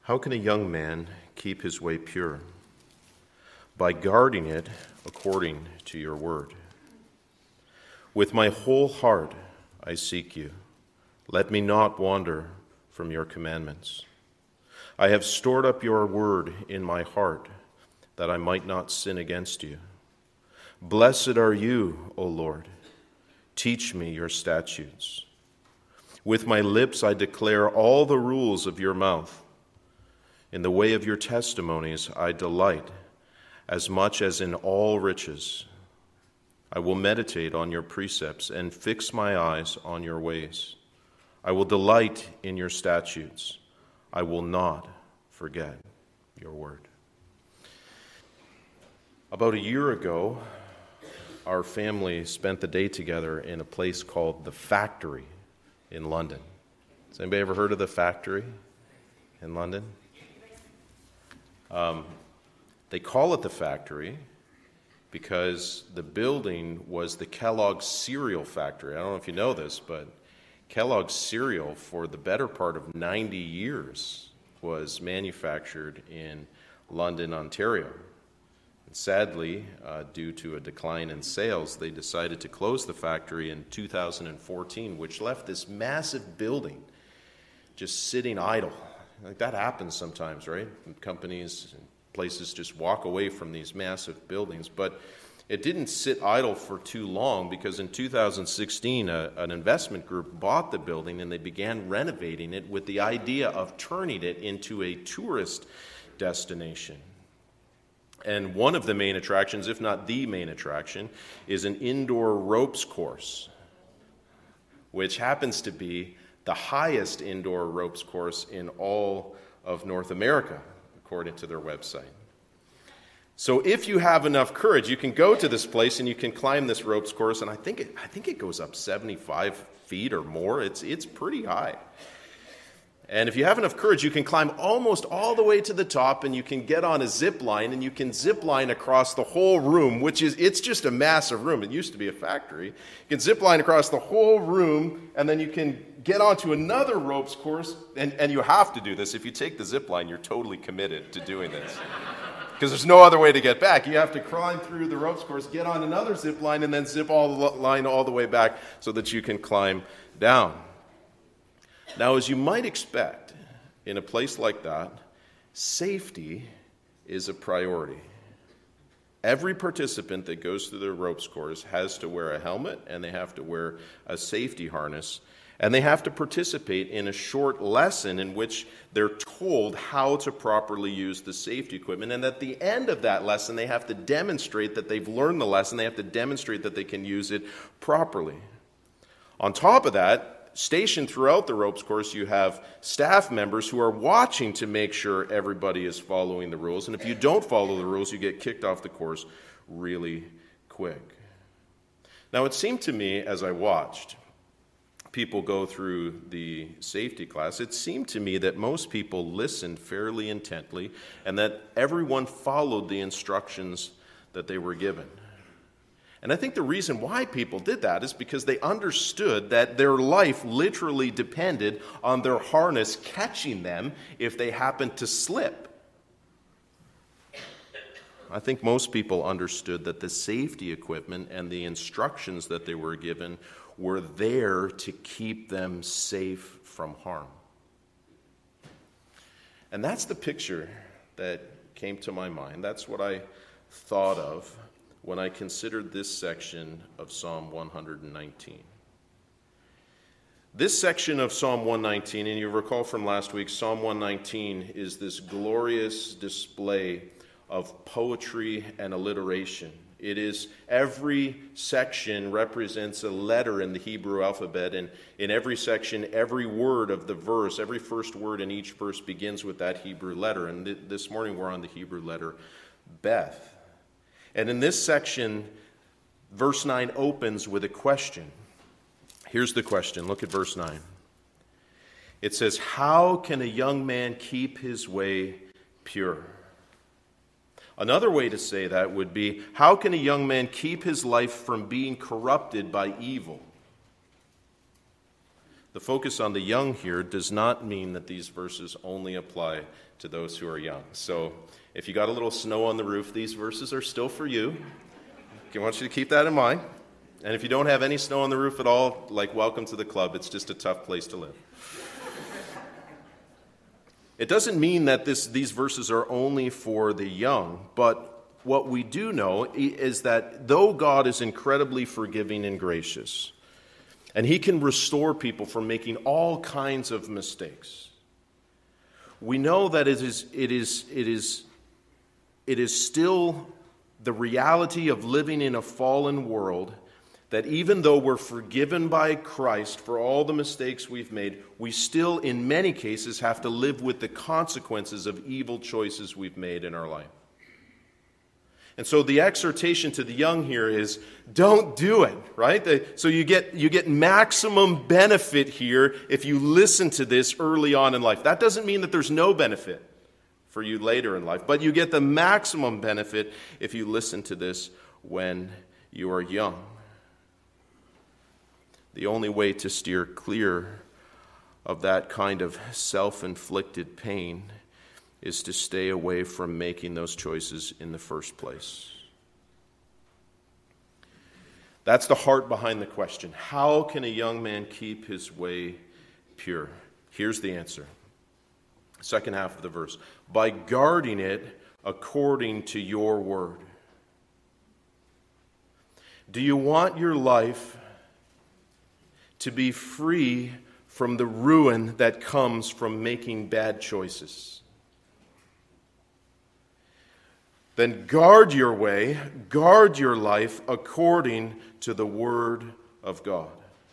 How can a young man keep his way pure? By guarding it according to your word. With my whole heart I seek you. Let me not wander from your commandments. I have stored up your word in my heart, that I might not sin against you. Blessed are you, O Lord. Teach me your statutes. With my lips I declare all the rules of your mouth. In the way of your testimonies I delight, as much as in all riches. I will meditate on your precepts and fix my eyes on your ways. I will delight in your statutes. I will not forget your word. About a year ago, our family spent the day together in a place called The Factory in London. Has anybody ever heard of The Factory in London? They call it The Factory because the building was the Kellogg's cereal factory. I don't know if you know this, but Kellogg's cereal for the better part of 90 years was manufactured in London, Ontario. And sadly, due to a decline in sales, they decided to close the factory in 2014, which left this massive building just sitting idle. Like that happens sometimes, right? Companies and places just walk away from these massive buildings. But it didn't sit idle for too long, because in 2016, an investment group bought the building and they began renovating it with the idea of turning it into a tourist destination. And one of the main attractions, if not the main attraction, is an indoor ropes course, which happens to be the highest indoor ropes course in all of North America, according to their website. So if you have enough courage, you can go to this place and you can climb this ropes course, and I think it goes up 75 feet or more. It's pretty high. And if you have enough courage, you can climb almost all the way to the top, and you can get on a zip line, and you can zip line across the whole room, it's just a massive room. It used to be a factory. You can zip line across the whole room, and then you can get onto another ropes course, and you have to do this. If you take the zip line, you're totally committed to doing this, because there's no other way to get back. You have to climb through the ropes course, get on another zip line, and then zip line all the way back so that you can climb down. Now, as you might expect, in a place like that, safety is a priority. Every participant that goes through the ropes course has to wear a helmet, and they have to wear a safety harness, and they have to participate in a short lesson in which they're told how to properly use the safety equipment. And at the end of that lesson, they have to demonstrate that they've learned the lesson. They have to demonstrate that they can use it properly. On top of that, stationed throughout the ropes course, you have staff members who are watching to make sure everybody is following the rules. And if you don't follow the rules, you get kicked off the course really quick. Now, it seemed to me as I watched people go through the safety class, it seemed to me that most people listened fairly intently and that everyone followed the instructions that they were given. And I think the reason why people did that is because they understood that their life literally depended on their harness catching them if they happened to slip. I think most people understood that the safety equipment and the instructions that they were given were there to keep them safe from harm. And that's the picture that came to my mind. That's what I thought of when I considered this section of Psalm 119. This section of Psalm 119, and you recall from last week, Psalm 119 is this glorious display of poetry and alliteration. It is, every section represents a letter in the Hebrew alphabet, and in every section, every word of the verse, every first word in each verse begins with that Hebrew letter. And this morning we're on the Hebrew letter Beth. And in this section, verse 9 opens with a question. Here's the question. Look at verse 9. It says, "How can a young man keep his way pure?" Another way to say that would be, how can a young man keep his life from being corrupted by evil? The focus on the young here does not mean that these verses only apply to those who are young. So if you got a little snow on the roof, these verses are still for you. I want you to keep that in mind. And if you don't have any snow on the roof at all, welcome to the club. It's just a tough place to live. It doesn't mean that these verses are only for the young, but what we do know is that though God is incredibly forgiving and gracious, and He can restore people from making all kinds of mistakes, we know that it is still the reality of living in a fallen world, that even though we're forgiven by Christ for all the mistakes we've made, we still, in many cases, have to live with the consequences of evil choices we've made in our life. And so the exhortation to the young here is, don't do it, right? So you get maximum benefit here if you listen to this early on in life. That doesn't mean that there's no benefit for you later in life, but you get the maximum benefit if you listen to this when you are young. The only way to steer clear of that kind of self-inflicted pain is to stay away from making those choices in the first place. That's the heart behind the question. How can a young man keep his way pure? Here's the answer. Second half of the verse. By guarding it according to your word. Do you want your life to be free from the ruin that comes from making bad choices? Then guard your way, guard your life according to the Word of God.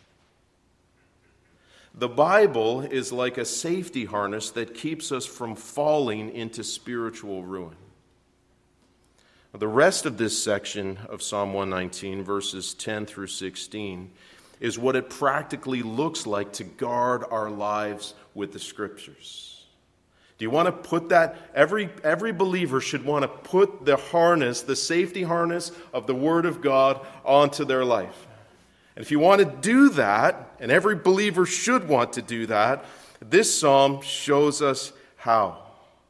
The Bible is like a safety harness that keeps us from falling into spiritual ruin. The rest of this section of Psalm 119, verses 10 through 16, is what it practically looks like to guard our lives with the Scriptures. Do you want to put that? Every believer should want to put the harness, the safety harness of the Word of God onto their life. And if you want to do that, and every believer should want to do that, this psalm shows us how.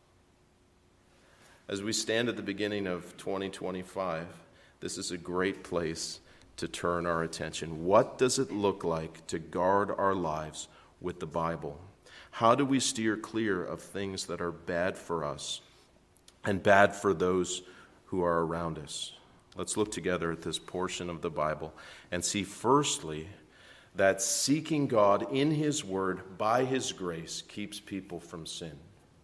As we stand at the beginning of 2025, this is a great place to turn our attention. What does it look like to guard our lives with the Bible? How do we steer clear of things that are bad for us and bad for those who are around us? Let's look together at this portion of the Bible and see, firstly, that seeking God in His Word by His grace keeps people from sin.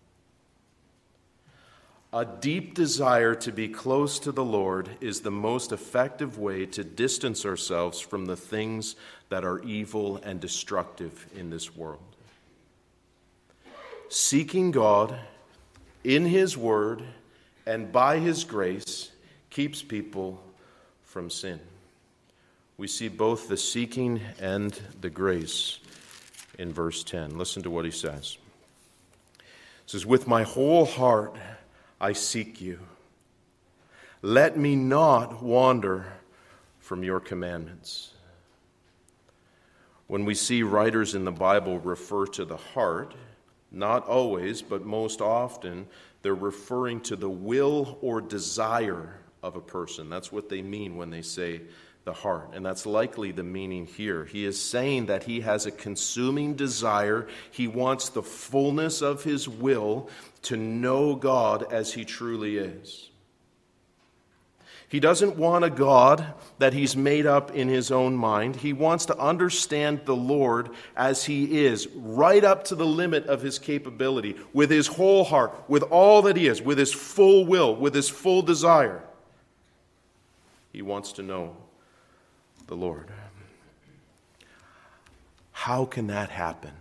A deep desire to be close to the Lord is the most effective way to distance ourselves from the things that are evil and destructive in this world. Seeking God in His Word and by His grace keeps people from sin. We see both the seeking and the grace in verse 10. Listen to what he says. He says, "With my whole heart I seek you. Let me not wander from your commandments." When we see writers in the Bible refer to the heart, not always, but most often, they're referring to the will or desire of a person. That's what they mean when they say the heart. And that's likely the meaning here. He is saying that he has a consuming desire. He wants the fullness of his will to know God as He truly is. He doesn't want a God that he's made up in his own mind. He wants to understand the Lord as He is, right up to the limit of his capability, with his whole heart, with all that he is, with his full will, with his full desire. He wants to know the Lord. How can that happen?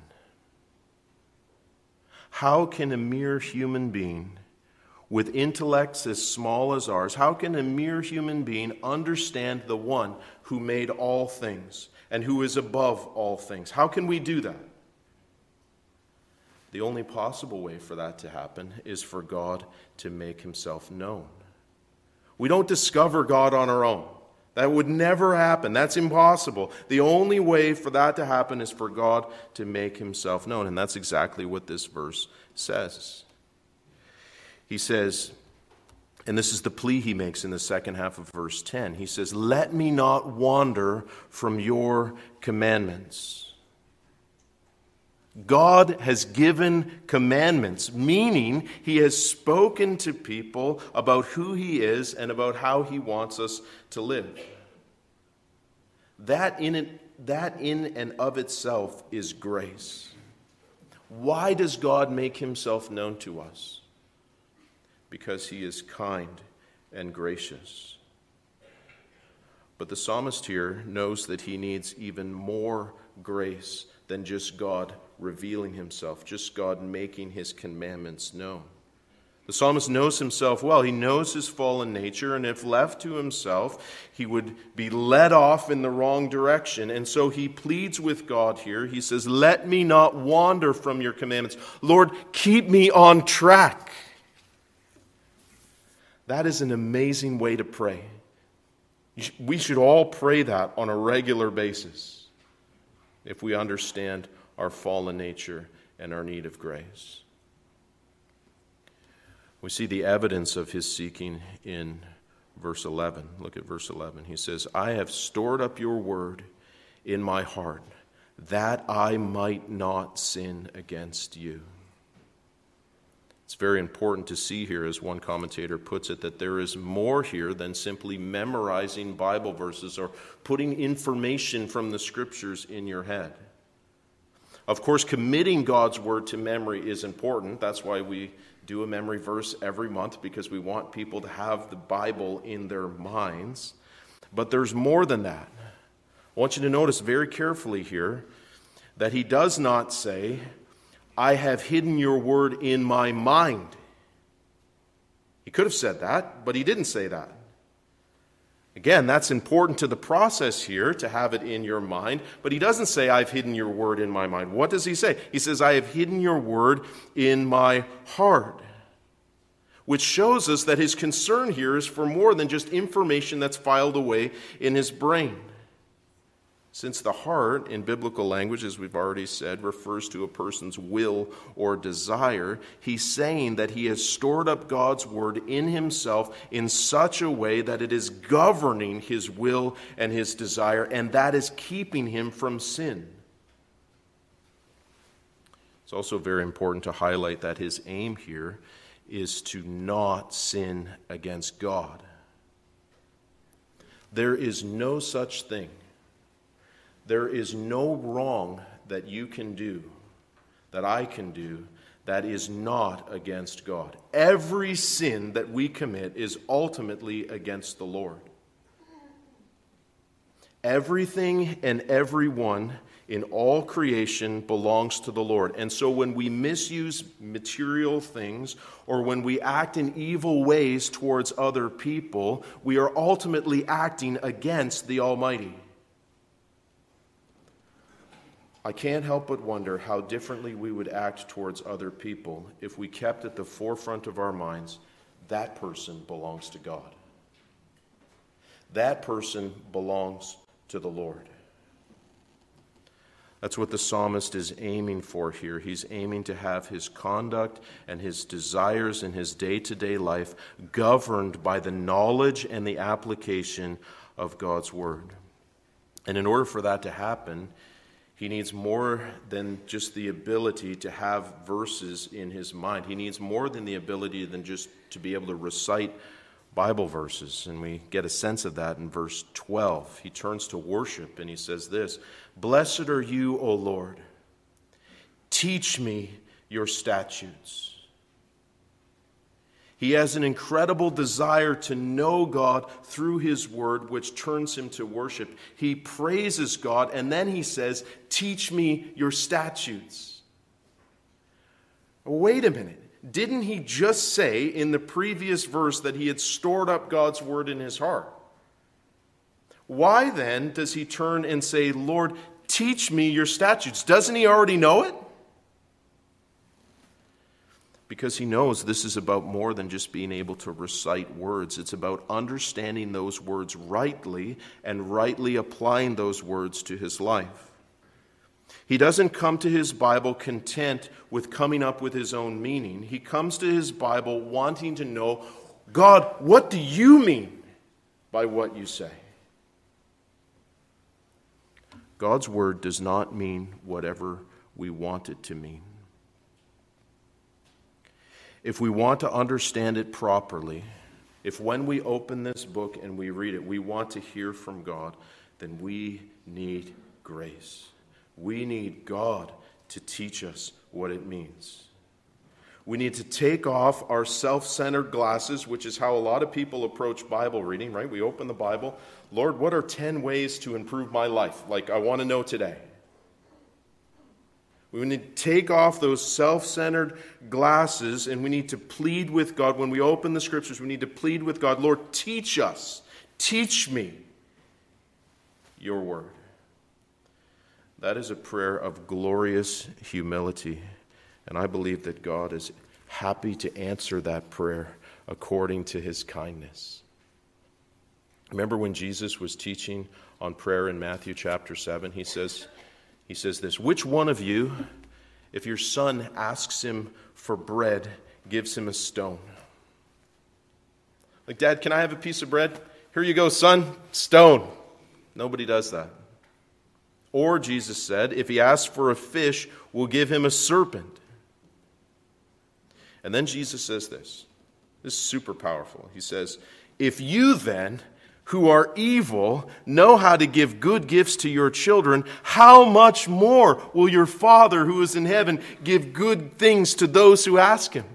How can a mere human being with intellects as small as ours, how can a mere human being understand the one who made all things and who is above all things? How can we do that? The only possible way for that to happen is for God to make Himself known. We don't discover God on our own. That would never happen. That's impossible. The only way for that to happen is for God to make himself known. And that's exactly what this verse says. He says, and this is the plea he makes in the second half of verse 10. He says, "Let me not wander from your commandments." God has given commandments, meaning he has spoken to people about who he is and about how he wants us to live. That in and of itself is grace. Why does God make himself known to us? Because he is kind and gracious. But the psalmist here knows that he needs even more grace than just God revealing himself, just God making his commandments known. The psalmist knows himself well. He knows his fallen nature, and if left to himself, he would be led off in the wrong direction. And so he pleads with God here. He says, "Let me not wander from your commandments. Lord, keep me on track." That is an amazing way to pray. We should all pray that on a regular basis if we understand our fallen nature and our need of grace. We see the evidence of his seeking in verse 11. Look at verse 11. He says, "I have stored up your word in my heart, that I might not sin against you." It's very important to see here, as one commentator puts it, that there is more here than simply memorizing Bible verses or putting information from the Scriptures in your head. Of course, committing God's word to memory is important. That's why we do a memory verse every month, because we want people to have the Bible in their minds. But there's more than that. I want you to notice very carefully here that he does not say, "I have hidden your word in my mind." He could have said that, but he didn't say that. Again, that's important to the process here, to have it in your mind. But he doesn't say, "I've hidden your word in my mind." What does he say? He says, "I have hidden your word in my heart." Which shows us that his concern here is for more than just information that's filed away in his brain. Since the heart, in biblical language, as we've already said, refers to a person's will or desire, he's saying that he has stored up God's word in himself in such a way that it is governing his will and his desire, and that is keeping him from sin. It's also very important to highlight that his aim here is to not sin against God. There is no such thing. There is no wrong that you can do, that I can do, that is not against God. Every sin that we commit is ultimately against the Lord. Everything and everyone in all creation belongs to the Lord. And so when we misuse material things or when we act in evil ways towards other people, we are ultimately acting against the Almighty. I can't help but wonder how differently we would act towards other people if we kept at the forefront of our minds, that person belongs to God. That person belongs to the Lord. That's what the psalmist is aiming for here. He's aiming to have his conduct and his desires in his day-to-day life governed by the knowledge and the application of God's word. And in order for that to happen, he needs more than just the ability to have verses in his mind. He needs more than the ability than just to be able to recite Bible verses. And we get a sense of that in verse 12. He turns to worship and he says this, "Blessed are you, O Lord. Teach me your statutes." He has an incredible desire to know God through his word, which turns him to worship. He praises God, and then he says, "Teach me your statutes." Wait a minute. Didn't he just say in the previous verse that he had stored up God's word in his heart? Why then does he turn and say, "Lord, teach me your statutes"? Doesn't he already know it? because he knows this is about more than just being able to recite words. It's about understanding those words rightly and rightly applying those words to his life. He doesn't come to his Bible content with coming up with his own meaning. He comes to his Bible wanting to know, God, what do you mean by what you say? God's word does not mean whatever we want it to mean. If we want to understand it properly, if when we open this book and we read it, we want to hear from God, then we need grace. We need God to teach us what it means. We need to take off our self-centered glasses, which is how a lot of people approach Bible reading, right? We open the Bible. Lord, what are 10 ways to improve my life? Like, I want to know today. We need to take off those self-centered glasses, and we need to plead with God. When we open the Scriptures, we need to plead with God, Lord, teach us. Teach me your word. That is a prayer of glorious humility. And I believe that God is happy to answer that prayer according to his kindness. Remember when Jesus was teaching on prayer in Matthew chapter 7? He says this, which one of you, if your son asks him for bread, gives him a stone? Like, Dad, can I have a piece of bread? Here you go, son, stone. Nobody does that. Or Jesus said, if he asks for a fish, we'll give him a serpent. And then Jesus says this. This is super powerful. He says, if you then, who are evil, know how to give good gifts to your children, how much more will your Father who is in heaven give good things to those who ask him?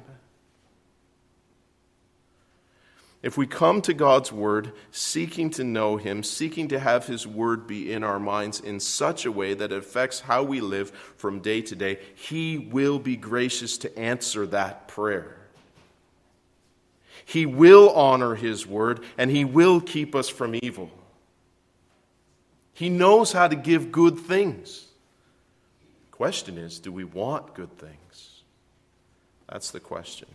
If we come to God's word, seeking to know him, seeking to have his word be in our minds in such a way that it affects how we live from day to day, he will be gracious to answer that prayer. He will honor his word, and he will keep us from evil. He knows how to give good things. The question is, do we want good things? That's the question.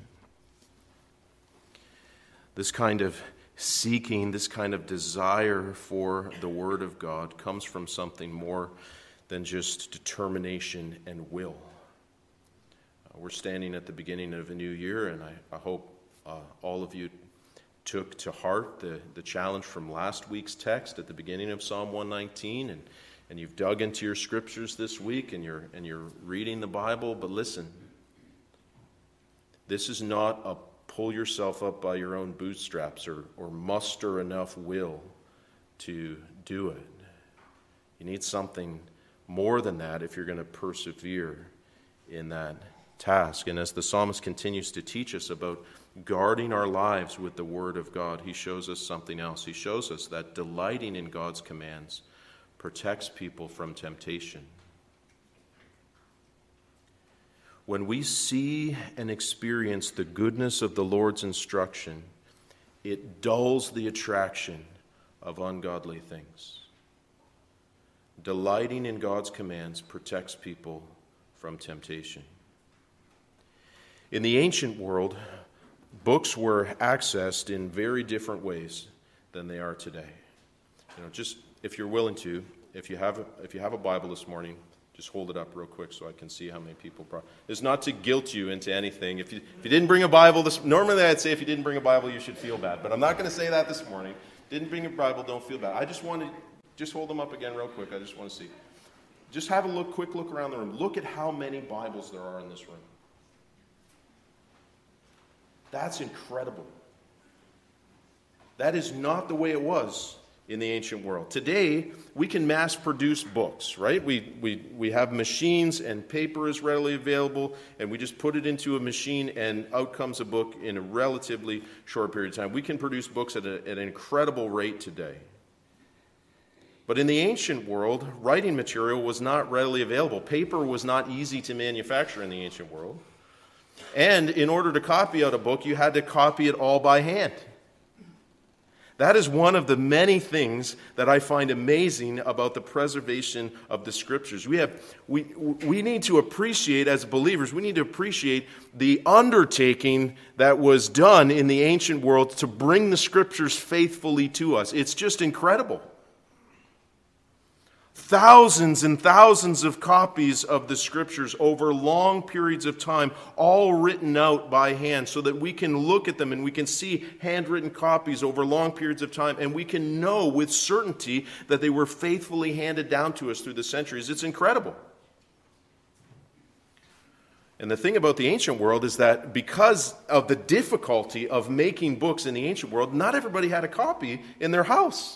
This kind of seeking, this kind of desire for the Word of God comes from something more than just determination and will. We're standing at the beginning of a new year, and I hope all of you took to heart the challenge from last week's text at the beginning of Psalm 119, and you've dug into your scriptures this week, and you're reading the Bible. But listen, this is not a pull yourself up by your own bootstraps or muster enough will to do it. You need something more than that if you're going to persevere in that task. And as the psalmist continues to teach us about guarding our lives with the Word of God, he shows us something else. He shows us that delighting in God's commands protects people from temptation. When we see and experience the goodness of the Lord's instruction, it dulls the attraction of ungodly things. Delighting in God's commands protects people from temptation. In the ancient world, books were accessed in very different ways than they are today. Just if you're willing to, if you have a Bible this morning, just hold it up real quick so I can see how many people brought. It's not to guilt you into anything. If you didn't bring a Bible normally I'd say if you didn't bring a Bible, you should feel bad. But I'm not going to say that this morning. Didn't bring a Bible, don't feel bad. I just want to, just hold them up again real quick. I just want to see. Just have a quick look around the room. Look at how many Bibles there are in this room. That's incredible. That is not the way it was in the ancient world. Today, we can mass produce books, right? We have machines and paper is readily available, and we just put it into a machine and out comes a book in a relatively short period of time. We can produce books at an incredible rate today. But in the ancient world, writing material was not readily available. Paper was not easy to manufacture in the ancient world. And in order to copy out a book, you had to copy it all by hand. That is one of the many things that I find amazing about the preservation of the Scriptures. We need to appreciate, as believers, we need to appreciate the undertaking that was done in the ancient world to bring the Scriptures faithfully to us. It's just incredible. Thousands and thousands of copies of the Scriptures over long periods of time, all written out by hand so that we can look at them and we can see handwritten copies over long periods of time, and we can know with certainty that they were faithfully handed down to us through the centuries. It's incredible. And the thing about the ancient world is that because of the difficulty of making books in the ancient world, not everybody had a copy in their house.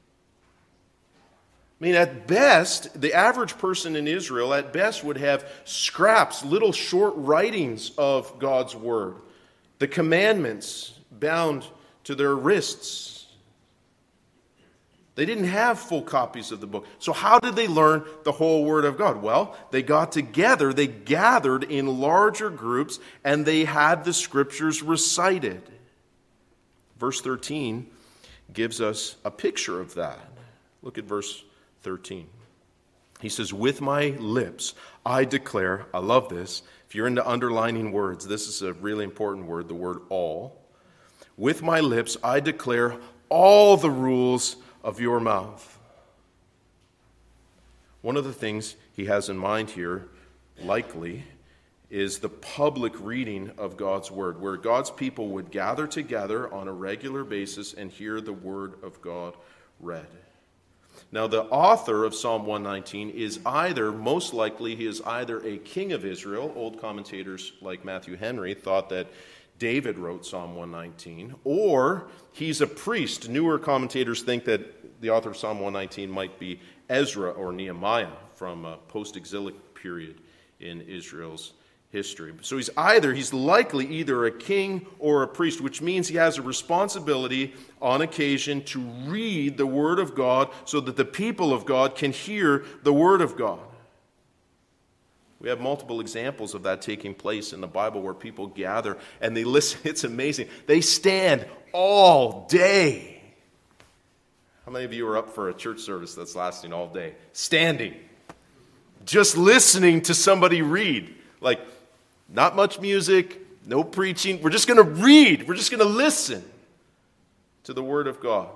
I mean, at best, the average person in Israel, at best, would have scraps, little short writings of God's Word, the commandments bound to their wrists. They didn't have full copies of the book. So how did they learn the whole Word of God? Well, they got together, they gathered in larger groups, and they had the Scriptures recited. Verse 13 gives us a picture of that. Look at verse 13. He says, with my lips I declare, I love this. If you're into underlining words, this is a really important word, the word all. With my lips I declare all the rules of your mouth. One of the things he has in mind here, likely, is the public reading of God's Word, where God's people would gather together on a regular basis and hear the Word of God read. Now, the author of Psalm 119 is most likely, he is either a king of Israel. Old commentators like Matthew Henry thought that David wrote Psalm 119, or he's a priest. Newer commentators think that the author of Psalm 119 might be Ezra or Nehemiah from a post-exilic period in Israel's history. So he's likely either a king or a priest, which means he has a responsibility on occasion to read the Word of God so that the people of God can hear the Word of God. We have multiple examples of that taking place in the Bible where people gather and they listen. It's amazing. They stand all day. How many of you are up for a church service that's lasting all day? Standing. Just listening to somebody read. Like, not much music, no preaching. We're just going to read. We're just going to listen to the Word of God.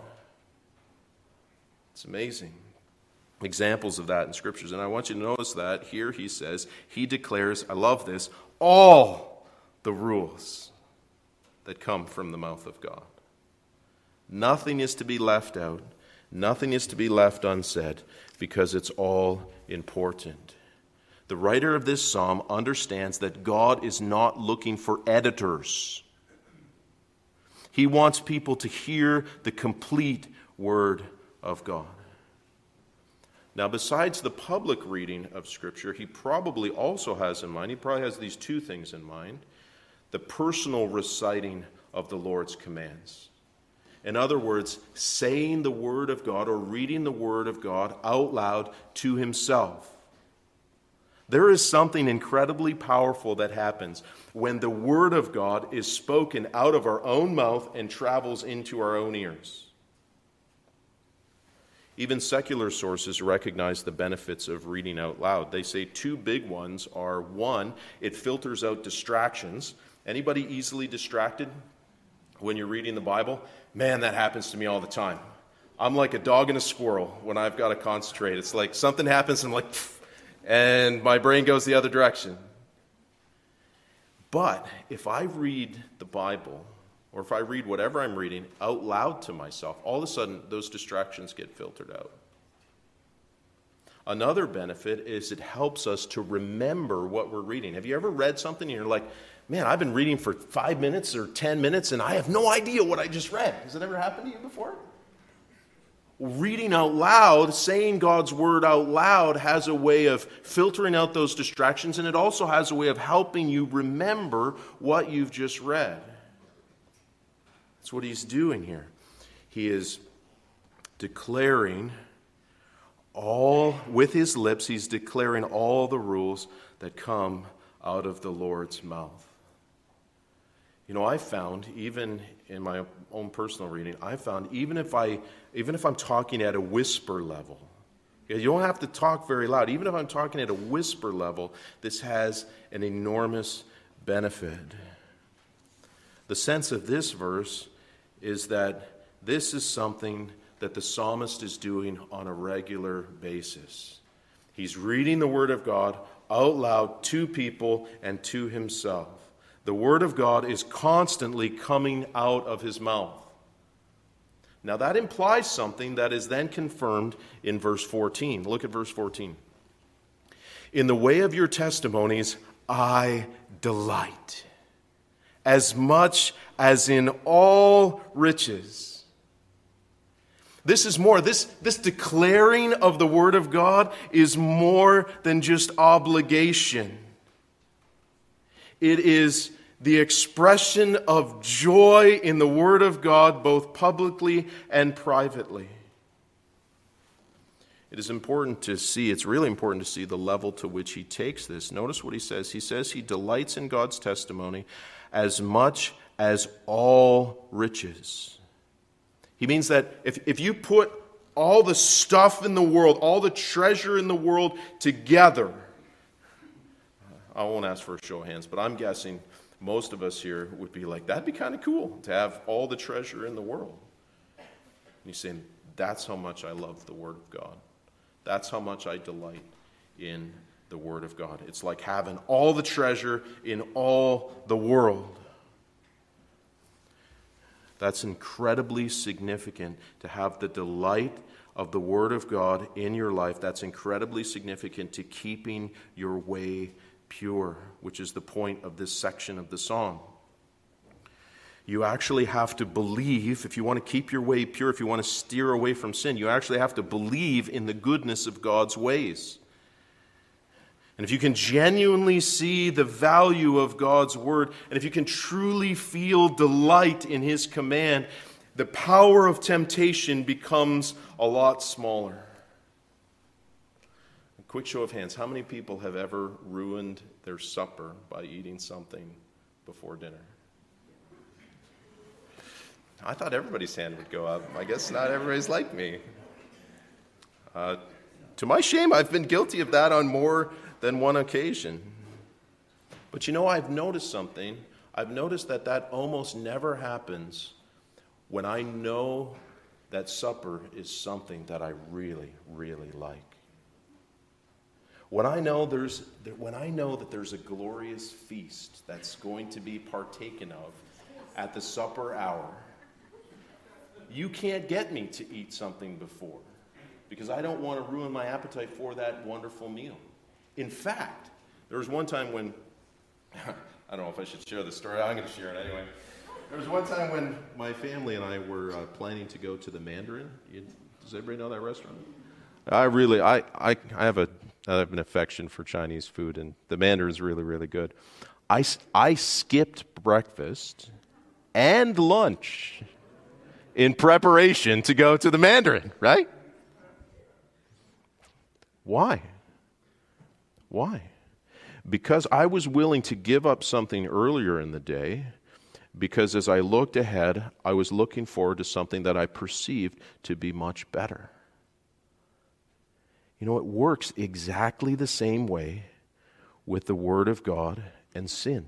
It's amazing. Examples of that in Scriptures. And I want you to notice that here he says, he declares, I love this, all the rules that come from the mouth of God. Nothing is to be left out. Nothing is to be left unsaid because it's all important. The writer of this psalm understands that God is not looking for editors. He wants people to hear the complete Word of God. Now, besides the public reading of Scripture, he probably also has in mind, he probably has these two things in mind: the personal reciting of the Lord's commands. In other words, saying the Word of God or reading the Word of God out loud to himself. There is something incredibly powerful that happens when the Word of God is spoken out of our own mouth and travels into our own ears. Even secular sources recognize the benefits of reading out loud. They say two big ones are, one, it filters out distractions. Anybody easily distracted when you're reading the Bible? Man, that happens to me all the time. I'm like a dog and a squirrel when I've got to concentrate. It's like something happens and I'm like, pfft, and my brain goes the other direction. But if I read the Bible, or if I read whatever I'm reading out loud to myself, all of a sudden those distractions get filtered out. Another benefit is it helps us to remember what we're reading. Have you ever read something and you're like, man, I've been reading for 5 minutes or 10 minutes and I have no idea what I just read? Has it ever happened to you before? Reading out loud, saying God's Word out loud, has a way of filtering out those distractions, and it also has a way of helping you remember what you've just read. That's what he's doing here. He is declaring with his lips, he's declaring all the rules that come out of the Lord's mouth. I found, even in my own personal reading, I found even if I'm talking at a whisper level, you don't have to talk very loud. Even if I'm talking at a whisper level, this has an enormous benefit. The sense of this verse is that this is something that the psalmist is doing on a regular basis. He's reading the Word of God out loud to people and to himself. The Word of God is constantly coming out of his mouth. Now that implies something that is then confirmed in verse 14. Look at verse 14. In the way of your testimonies, I delight, as much as in all riches. This is more, this declaring of the Word of God is more than just obligation. It is the expression of joy in the Word of God, both publicly and privately. It is important to see, it's really important to see the level to which he takes this. Notice what he says. He says he delights in God's testimony as much as all riches. He means that if you put all the stuff in the world, all the treasure in the world together, I won't ask for a show of hands, but I'm guessing most of us here would be like, that'd be kind of cool to have all the treasure in the world. And he's saying, that's how much I love the Word of God. That's how much I delight in the Word of God. It's like having all the treasure in all the world. That's incredibly significant to have the delight of the Word of God in your life. That's incredibly significant to keeping your way pure, which is the point of this section of the song. You actually have to believe, if you want to keep your way pure, if you want to steer away from sin, you actually have to believe in the goodness of God's ways. And if you can genuinely see the value of God's Word, and if you can truly feel delight in His command, the power of temptation becomes a lot smaller. A quick show of hands. How many people have ever ruined their supper by eating something before dinner? I thought everybody's hand would go up. I guess not everybody's like me. To my shame, I've been guilty of that on more than one occasion. But I've noticed something. I've noticed that almost never happens when I know that supper is something that I really, really like. When I know that there's a glorious feast that's going to be partaken of at the supper hour, you can't get me to eat something before, because I don't want to ruin my appetite for that wonderful meal. In fact, there was one time when, I don't know if I should share this story, I'm going to share it anyway. There was one time when my family and I were planning to go to the Mandarin. Does everybody know that restaurant? I have an affection for Chinese food, and the Mandarin is really, really good. I skipped breakfast and lunch in preparation to go to the Mandarin, right? Why? Because I was willing to give up something earlier in the day, because as I looked ahead, I was looking forward to something that I perceived to be much better. It works exactly the same way with the Word of God and sin.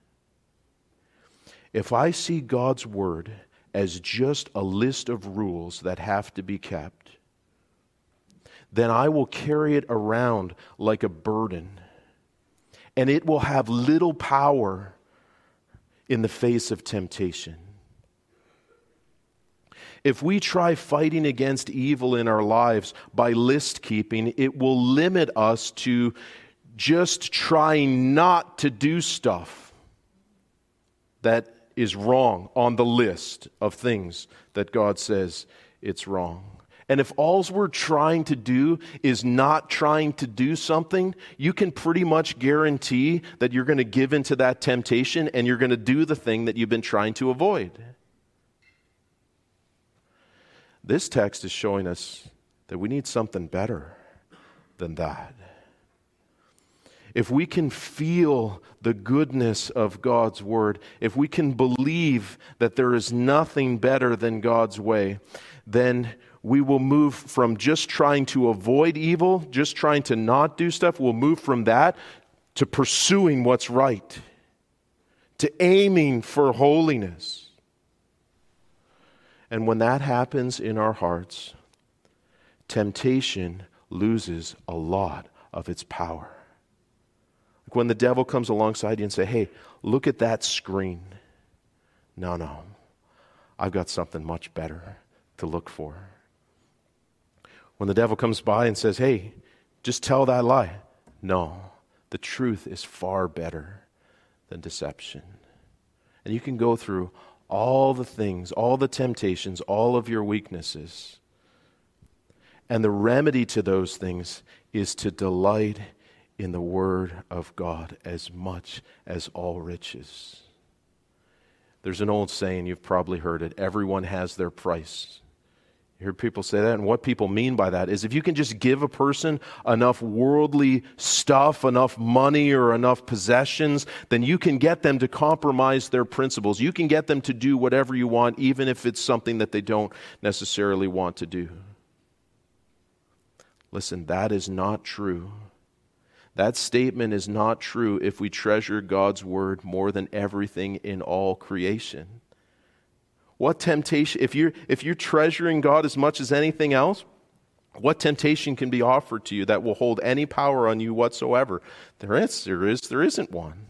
If I see God's Word as just a list of rules that have to be kept, then I will carry it around like a burden, and it will have little power in the face of temptation. If we try fighting against evil in our lives by list keeping, it will limit us to just trying not to do stuff that is wrong on the list of things that God says it's wrong. And if all we're trying to do is not trying to do something, you can pretty much guarantee that you're going to give into that temptation and you're going to do the thing that you've been trying to avoid. This text is showing us that we need something better than that. if we can feel the goodness of God's word, if we can believe that there is nothing better than God's way, then we will move from just trying to avoid evil, just trying to not do stuff. We'll move from that to pursuing what's right, to aiming for holiness. And when that happens in our hearts, temptation loses a lot of its power. Like when the devil comes alongside you and say, hey, look at that screen. No, I've got something much better to look for. When the devil comes by and says, hey, just tell that lie. No, the truth is far better than deception. And you can go through all the things, all the temptations, all of your weaknesses. And the remedy to those things is to delight in the Word of God as much as all riches. There's an old saying, you've probably heard it, everyone has their price. You hear people say that, and what people mean by that is if you can just give a person enough worldly stuff, enough money or enough possessions, then you can get them to compromise their principles. You can get them to do whatever you want, even if it's something that they don't necessarily want to do. Listen, that is not true. That statement is not true if we treasure God's word more than everything in all creation. What temptation, if you're treasuring God as much as anything else, what temptation can be offered to you that will hold any power on you whatsoever? There isn't one.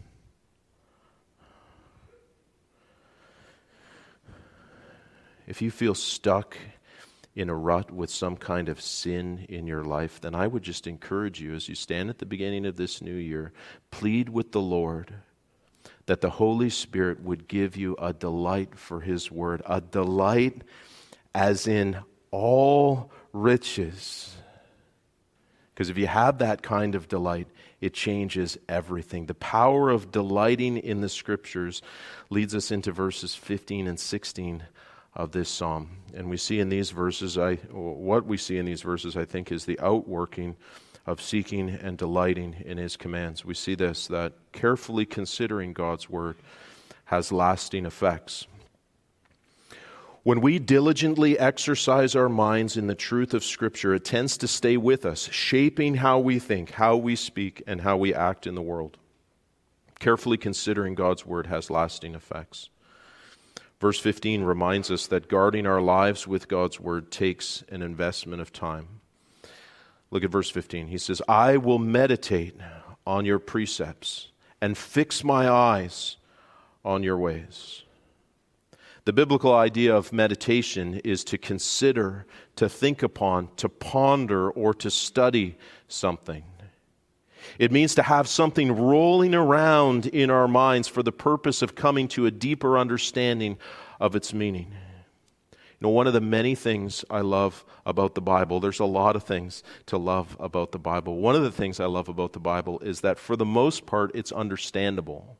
If you feel stuck in a rut with some kind of sin in your life, then I would just encourage you as you stand at the beginning of this new year, plead with the Lord that the Holy Spirit would give you a delight for His Word, a delight as in all riches. Because if you have that kind of delight, it changes everything. The power of delighting in the Scriptures leads us into verses 15 and 16 of this psalm. And we see in these verses, what we see in these verses, I think, is the outworking of seeking and delighting in His commands. We see this, that carefully considering God's Word has lasting effects. When we diligently exercise our minds in the truth of Scripture, it tends to stay with us, shaping how we think, how we speak, and how we act in the world. Carefully considering God's Word has lasting effects. Verse 15 reminds us that guarding our lives with God's Word takes an investment of time. Look at verse 15. He says, I will meditate on your precepts and fix my eyes on your ways. The biblical idea of meditation is to consider, to think upon, to ponder, or to study something. It means to have something rolling around in our minds for the purpose of coming to a deeper understanding of its meaning. You know, one of the many things I love about the Bible, there's a lot of things to love about the Bible. One of the things I love about the Bible is that for the most part, it's understandable.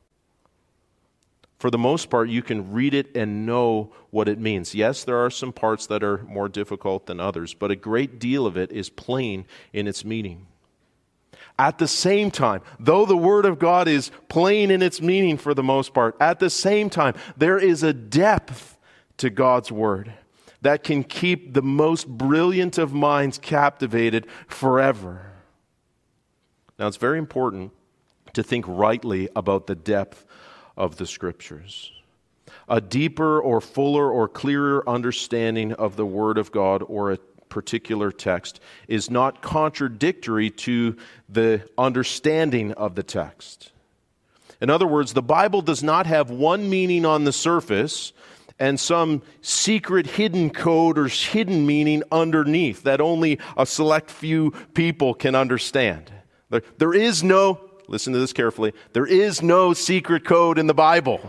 For the most part, you can read it and know what it means. Yes, there are some parts that are more difficult than others, but a great deal of it is plain in its meaning. At the same time, though the Word of God is plain in its meaning for the most part, at the same time, there is a depth to God's Word that can keep the most brilliant of minds captivated forever. Now, it's very important to think rightly about the depth of the Scriptures. A deeper or fuller or clearer understanding of the Word of God or a particular text is not contradictory to the understanding of the text. In other words, the Bible does not have one meaning on the surface and some secret hidden code or hidden meaning underneath that only a select few people can understand. There is no, listen to this carefully, there is no secret code in the Bible.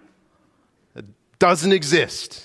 It doesn't exist.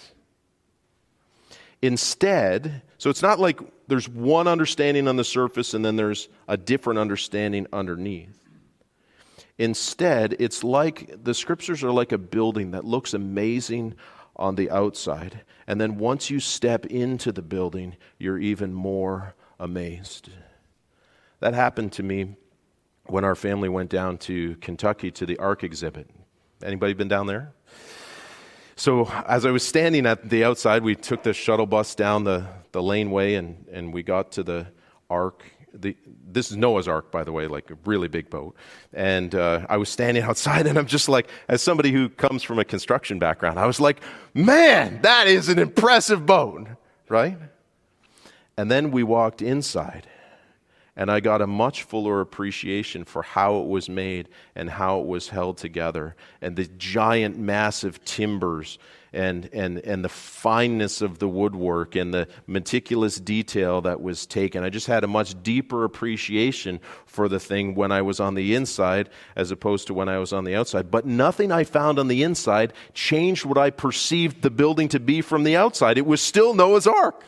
Instead, so it's not like there's one understanding on the surface and then there's a different understanding underneath. Instead, it's like the Scriptures are like a building that looks amazing on the outside. And then once you step into the building, you're even more amazed. That happened to me when our family went down to Kentucky to the Ark exhibit. Anybody been down there? So as I was standing at the outside, we took the shuttle bus down the laneway, and we got to the Ark. This is Noah's Ark, by the way, like a really big boat. And I was standing outside, and I'm just like, as somebody who comes from a construction background, I was like, man, that is an impressive boat, right? And then we walked inside, and I got a much fuller appreciation for how it was made and how it was held together, and the giant, massive timbers and the fineness of the woodwork and the meticulous detail that was taken. I just had a much deeper appreciation for the thing when I was on the inside as opposed to when I was on the outside. But nothing I found on the inside changed what I perceived the building to be from the outside. It was still Noah's Ark.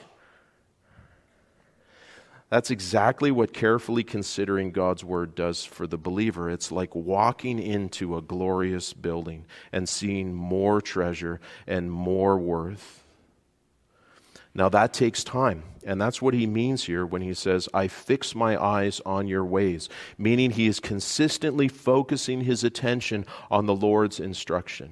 That's exactly what carefully considering God's Word does for the believer. It's like walking into a glorious building and seeing more treasure and more worth. Now that takes time, and that's what he means here when he says, I fix my eyes on your ways, meaning he is consistently focusing his attention on the Lord's instruction.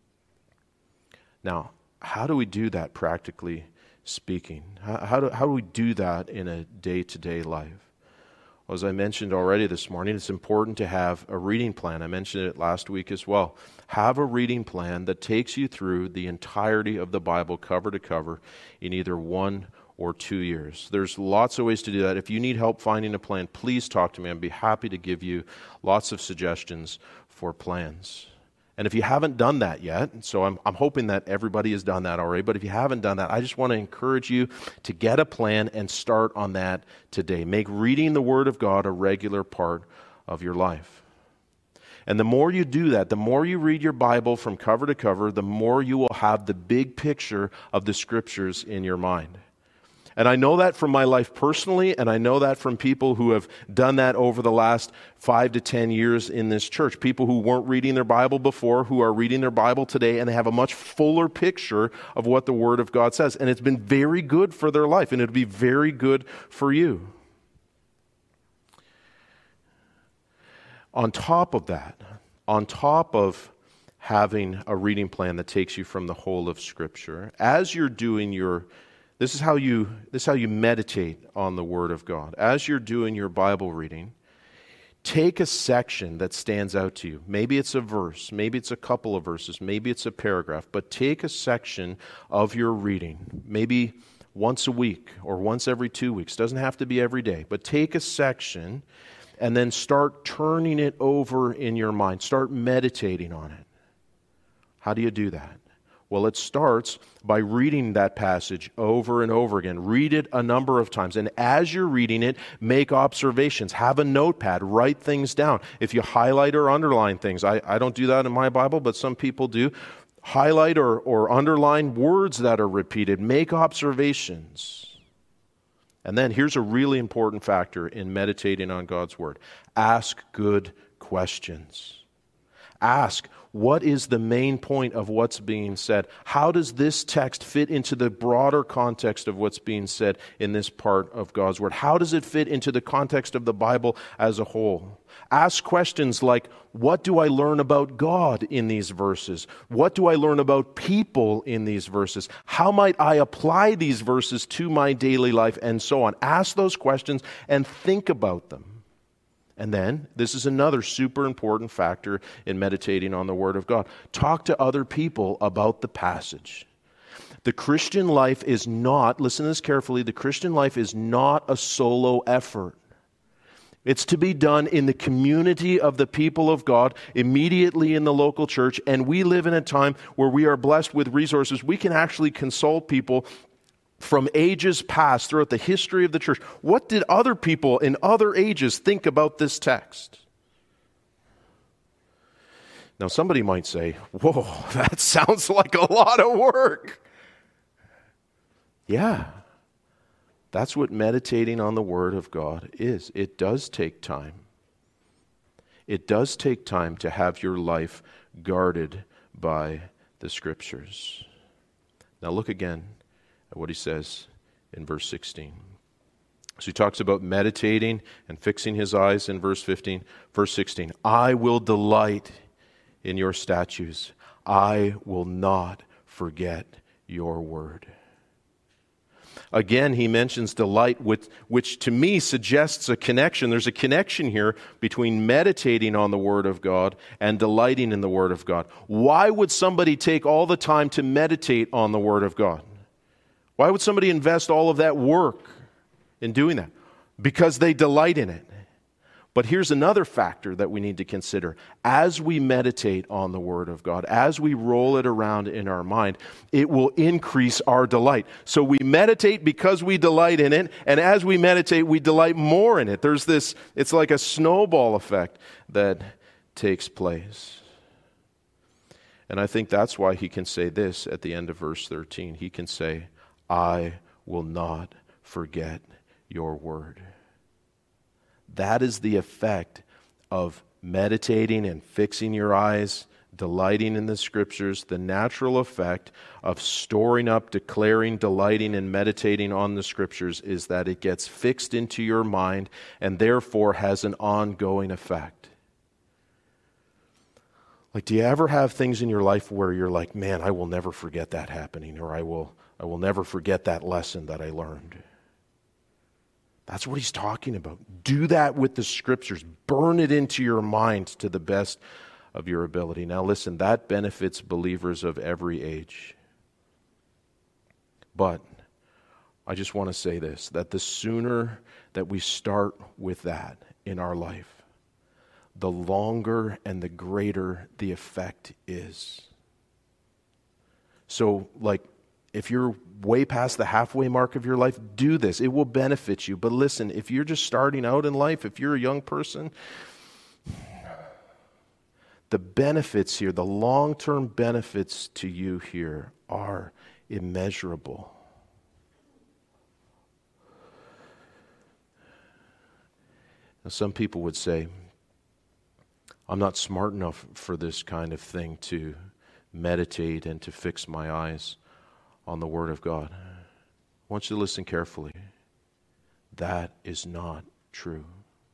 Now, how do we do that practically speaking? How do we do that in a day-to-day life? Well, as I mentioned already this morning, it's important to have a reading plan. I mentioned it last week as well. Have a reading plan that takes you through the entirety of the Bible cover to cover in either 1 or 2 years. There's lots of ways to do that. If you need help finding a plan, please talk to me. I'd be happy to give you lots of suggestions for plans. And if you haven't done that yet, so I'm hoping that everybody has done that already, but if you haven't done that, I just want to encourage you to get a plan and start on that today. Make reading the Word of God a regular part of your life. And the more you do that, the more you read your Bible from cover to cover, the more you will have the big picture of the Scriptures in your mind. And I know that from my life personally, and I know that from people who have done that over the last 5 to 10 years in this church. People who weren't reading their Bible before, who are reading their Bible today, and they have a much fuller picture of what the Word of God says. And it's been very good for their life, and it'll be very good for you. On top of that, on top of having a reading plan that takes you from the whole of Scripture, as you're doing this is how you meditate on the Word of God. As you're doing your Bible reading, take a section that stands out to you. Maybe it's a verse, maybe it's a couple of verses, maybe it's a paragraph, but take a section of your reading, maybe once a week or once every 2 weeks. Doesn't have to be every day, but take a section and then start turning it over in your mind. Start meditating on it. How do you do that? Well, it starts by reading that passage over and over again. Read it a number of times. And as you're reading it, make observations. Have a notepad. Write things down. If you highlight or underline things, I don't do that in my Bible, but some people do. Highlight or underline words that are repeated. Make observations. And then here's a really important factor in meditating on God's Word. Ask good questions. Ask, what is the main point of what's being said? How does this text fit into the broader context of what's being said in this part of God's Word? How does it fit into the context of the Bible as a whole? Ask questions like, what do I learn about God in these verses? What do I learn about people in these verses? How might I apply these verses to my daily life, and so on? Ask those questions and think about them. And then, this is another super important factor in meditating on the Word of God. Talk to other people about the passage. The Christian life is not, listen to this carefully, the Christian life is not a solo effort. It's to be done in the community of the people of God, immediately in the local church, and we live in a time where we are blessed with resources. We can actually consult people from ages past throughout the history of the church. What did other people in other ages think about this text? Now, somebody might say, whoa, that sounds like a lot of work. Yeah, that's what meditating on the Word of God is. It does take time. It does take time to have your life guarded by the Scriptures. Now look again at what he says in verse 16. So he talks about meditating and fixing his eyes in verse 15. Verse 16, I will delight in your statutes. I will not forget your word. Again, he mentions delight, which to me suggests a connection. There's a connection here between meditating on the Word of God and delighting in the Word of God. Why would somebody take all the time to meditate on the Word of God? Why would somebody invest all of that work in doing that? Because they delight in it. But here's another factor that we need to consider. As we meditate on the Word of God, as we roll it around in our mind, it will increase our delight. So we meditate because we delight in it, and as we meditate, we delight more in it. There's this, it's like a snowball effect that takes place. And I think that's why he can say this at the end of verse 13. He can say, I will not forget your word. That is the effect of meditating and fixing your eyes, delighting in the Scriptures, the natural effect of storing up, declaring, delighting, and meditating on the Scriptures is that it gets fixed into your mind and therefore has an ongoing effect. Like, do you ever have things in your life where you're like, man, I will never forget that happening, or I will never forget that lesson that I learned? That's what he's talking about. Do that with the Scriptures. Burn it into your mind to the best of your ability. Now listen, that benefits believers of every age. But I just want to say this, that the sooner that we start with that in our life, the longer and the greater the effect is. So, if you're way past the halfway mark of your life, do this. It will benefit you. But listen, if you're just starting out in life, if you're a young person, the benefits here, the long-term benefits to you here are immeasurable. Now, some people would say, I'm not smart enough for this kind of thing to meditate and to fix my eyes on the Word of God. I want you to listen carefully. That is not true.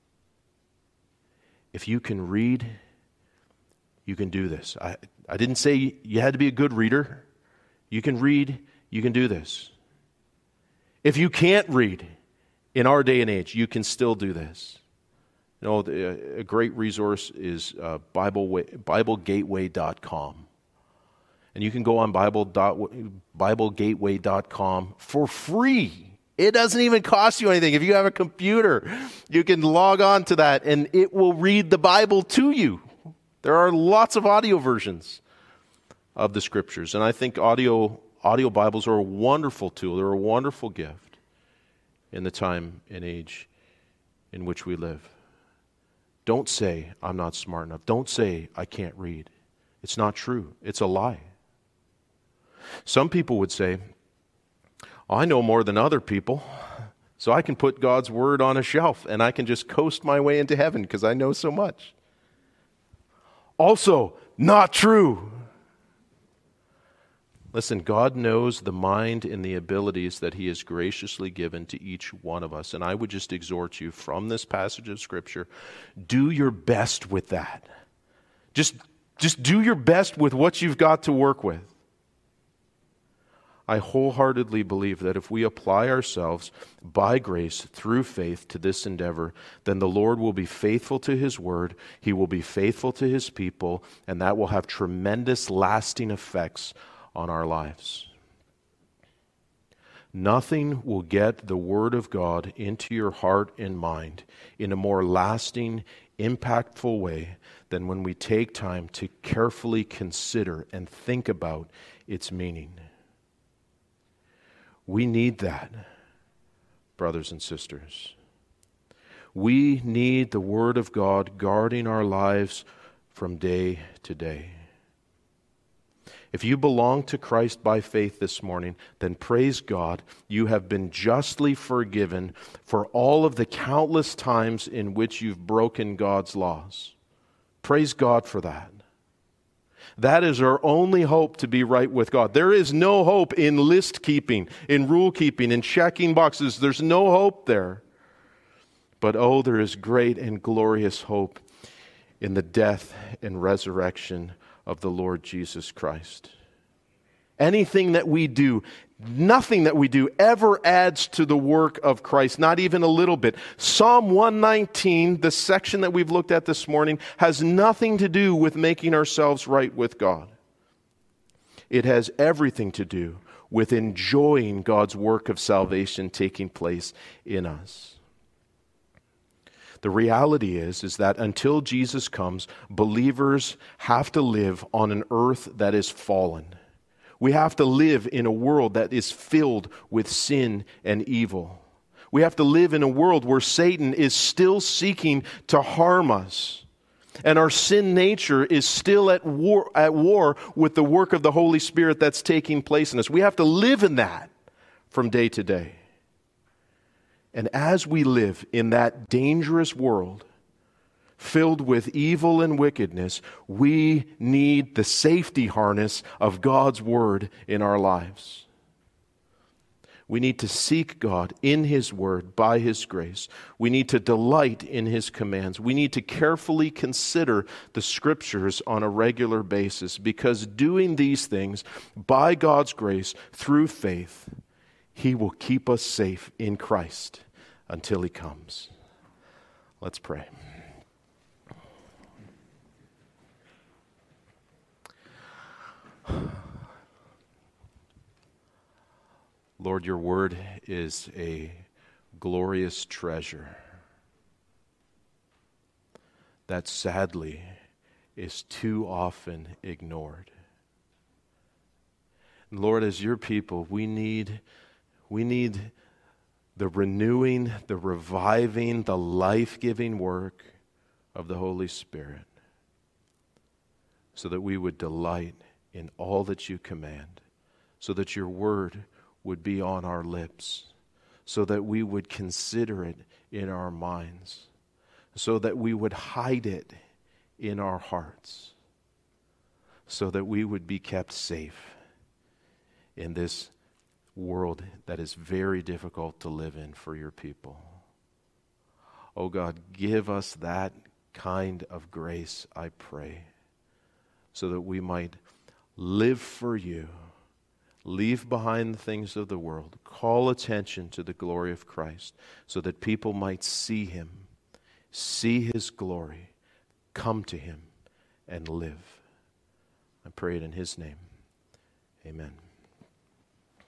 If you can read, you can do this. I didn't say you had to be a good reader. You can read, you can do this. If you can't read in our day and age, you can still do this. You know, a great resource is BibleGateway.com. And you can go on BibleGateway.com for free. It doesn't even cost you anything. If you have a computer, you can log on to that and it will read the Bible to you. There are lots of audio versions of the Scriptures. And I think audio Bibles are a wonderful tool. They're a wonderful gift in the time and age in which we live. Don't say, I'm not smart enough. Don't say, I can't read. It's not true. It's a lie. Some people would say, I know more than other people, so I can put God's Word on a shelf and I can just coast my way into heaven because I know so much. Also, not true. Listen, God knows the mind and the abilities that He has graciously given to each one of us. And I would just exhort you from this passage of Scripture, do your best with that. Just do your best with what you've got to work with. I wholeheartedly believe that if we apply ourselves by grace through faith to this endeavor, then the Lord will be faithful to His Word, He will be faithful to His people, and that will have tremendous lasting effects on our lives. Nothing will get the Word of God into your heart and mind in a more lasting, impactful way than when we take time to carefully consider and think about its meaning. We need that, brothers and sisters. We need the Word of God guarding our lives from day to day. If you belong to Christ by faith this morning, then praise God, you have been justly forgiven for all of the countless times in which you've broken God's laws. Praise God for that. That is our only hope to be right with God. There is no hope in list keeping, in rule keeping, in checking boxes. There's no hope there. But oh, there is great and glorious hope in the death and resurrection of the Lord Jesus Christ. Anything that we do, nothing that we do ever adds to the work of Christ, not even a little bit. Psalm 119, the section that we've looked at this morning, has nothing to do with making ourselves right with God. It has everything to do with enjoying God's work of salvation taking place in us. The reality is that until Jesus comes, believers have to live on an earth that is fallen. We have to live in a world that is filled with sin and evil. We have to live in a world where Satan is still seeking to harm us. And our sin nature is still at war with the work of the Holy Spirit that's taking place in us. We have to live in that from day to day. And as we live in that dangerous world, filled with evil and wickedness, we need the safety harness of God's Word in our lives. We need to seek God in His Word by His grace. We need to delight in His commands. We need to carefully consider the Scriptures on a regular basis, because doing these things by God's grace through faith, He will keep us safe in Christ until He comes. Let's pray. Lord, your word is a glorious treasure that sadly is too often ignored. And Lord, as your people, we need the renewing, the reviving, the life-giving work of the Holy Spirit, so that we would delight in all that you command, so that your word would be on our lips, so that we would consider it in our minds, so that we would hide it in our hearts, so that we would be kept safe in this world that is very difficult to live in for your people. Oh God, give us that kind of grace, I pray, so that we might live for you, leave behind the things of the world, call attention to the glory of Christ, so that people might see Him, see His glory, come to Him, and live. I pray it in His name. Amen.